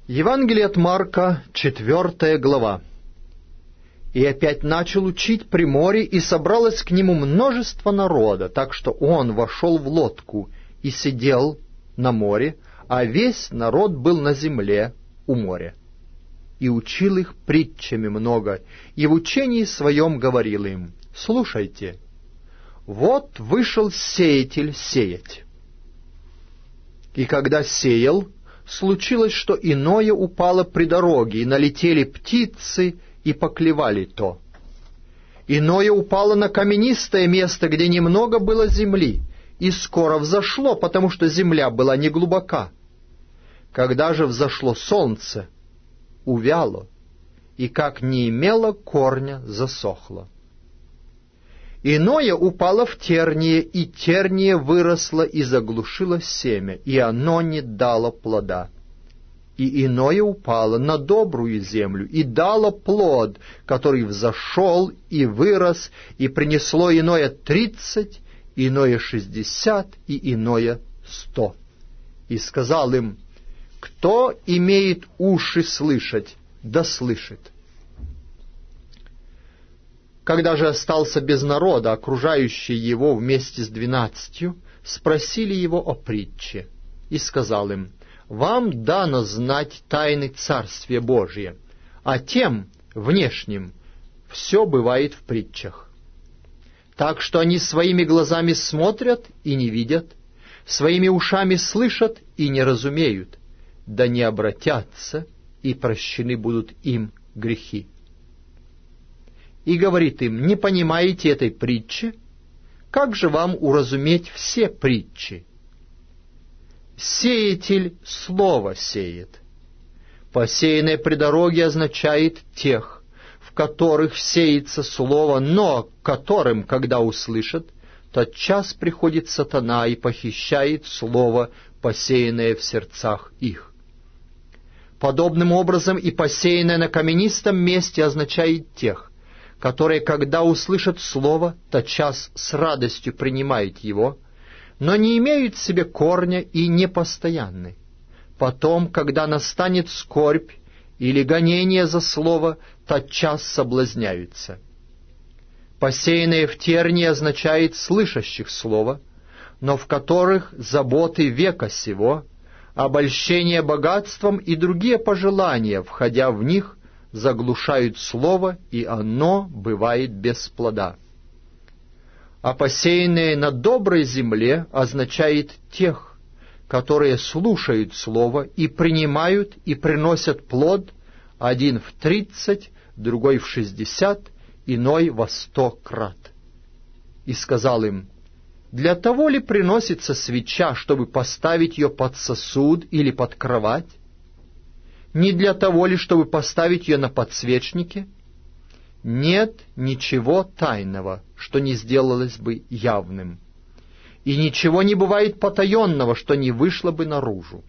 Евангелие от Марка, 4 глава. «И опять начал учить при море, и собралось к нему множество народа, так что он вошел в лодку и сидел на море, а весь народ был на земле у моря. И учил их притчами много, и в учении своем говорил им: слушайте, вот вышел сеятель сеять. И когда сеял, случилось, что иное упало при дороге, и налетели птицы, и поклевали то. Иное упало на каменистое место, где немного было земли, и скоро взошло, потому что земля была неглубока. Когда же взошло солнце, увяло, и как не имело корня, засохло. Иное упало в терние, и терние выросло и заглушило семя, и оно не дало плода. И иное упало на добрую землю, и дало плод, который взошел и вырос, и принесло иное 30, иное 60, и иное 100. И сказал им: кто имеет уши слышать, да слышит. Когда же остался без народа, окружающие его вместе с 12, спросили его о притче, и сказал им: вам дано знать тайны Царствия Божия, а тем, внешним, все бывает в притчах. Так что они своими глазами смотрят и не видят, своими ушами слышат и не разумеют, да не обратятся, и прощены будут им грехи. И говорит им: не понимаете этой притчи? Как же вам уразуметь все притчи? Сеятель слово сеет. Посеянное при дороге означает тех, в которых сеется слово, но которым, когда услышат, тотчас приходит сатана и похищает слово, посеянное в сердцах их. Подобным образом и посеянное на каменистом месте означает тех, которые, когда услышат слово, тотчас с радостью принимают его, но не имеют в себе корня и непостоянны. Потом, когда настанет скорбь или гонение за слово, тотчас соблазняются. Посеянное в тернии означает слышащих слово, но в которых заботы века сего, обольщение богатством и другие пожелания, входя в них, заглушают слово, и оно бывает без плода. А посеянное на доброй земле означает тех, которые слушают слово и принимают и приносят плод, один в 30, другой в 60, иной во 100 крат. И сказал им: для того ли приносится свеча, чтобы поставить ее под сосуд или под кровать? Не для того ли, чтобы поставить ее на подсвечнике? Нет ничего тайного, что не сделалось бы явным, и ничего не бывает потаенного, что не вышло бы наружу.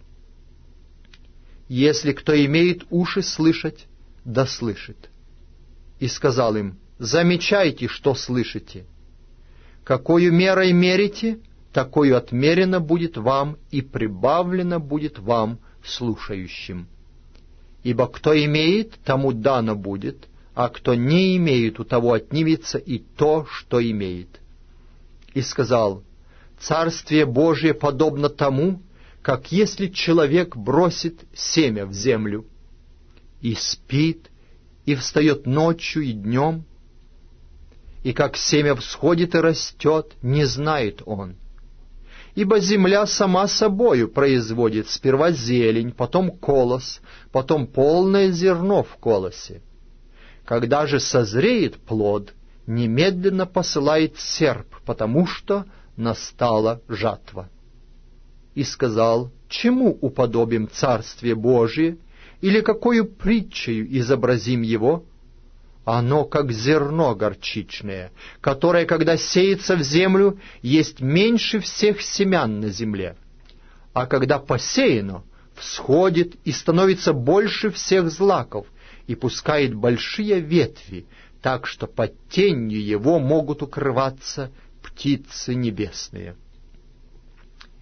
Если кто имеет уши слышать, да слышит. И сказал им: замечайте, что слышите. Какою мерой мерите, такою отмерено будет вам, и прибавлено будет вам, слушающим. Ибо кто имеет, тому дано будет, а кто не имеет, у того отнимется и то, что имеет. И сказал: Царствие Божие подобно тому, как если человек бросит семя в землю, и спит, и встает ночью и днем, и как семя всходит и растет, не знает он. Ибо земля сама собою производит сперва зелень, потом колос, потом полное зерно в колосе. Когда же созреет плод, немедленно посылает серп, потому что настала жатва. И сказал: чему уподобим Царствие Божие, или какою притчею изобразим его? Оно как зерно горчичное, которое, когда сеется в землю, есть меньше всех семян на земле, а когда посеяно, всходит и становится больше всех злаков, и пускает большие ветви, так что под тенью его могут укрываться птицы небесные.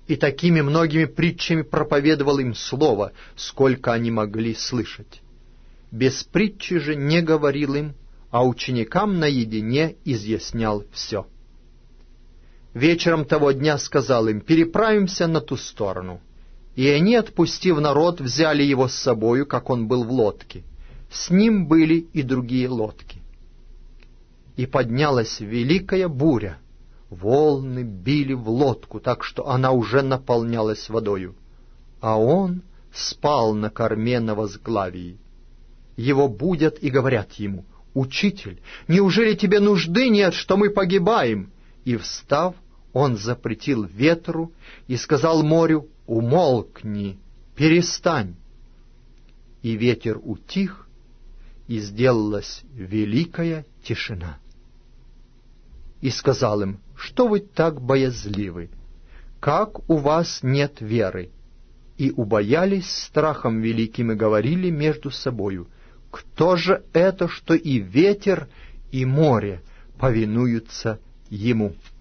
и такими многими притчами проповедовал им слово, сколько они могли слышать. Без притчи же не говорил им, а ученикам наедине изъяснял все. Вечером того дня сказал им: «Переправимся на ту сторону». И они, отпустив народ, взяли его с собою, как он был в лодке. С ним были и другие лодки. И поднялась великая буря. Волны били в лодку, так что она уже наполнялась водою. А он спал на корме на возглавии. Его будят и говорят ему: «Учитель, неужели тебе нужды нет, что мы погибаем?» И, встав, он запретил ветру и сказал морю: «Умолкни, перестань». И ветер утих, и сделалась великая тишина. И сказал им: «Что вы так боязливы? Как у вас нет веры?» И убоялись страхом великим и говорили между собою: «Кто же это, что и ветер, и море повинуются ему?»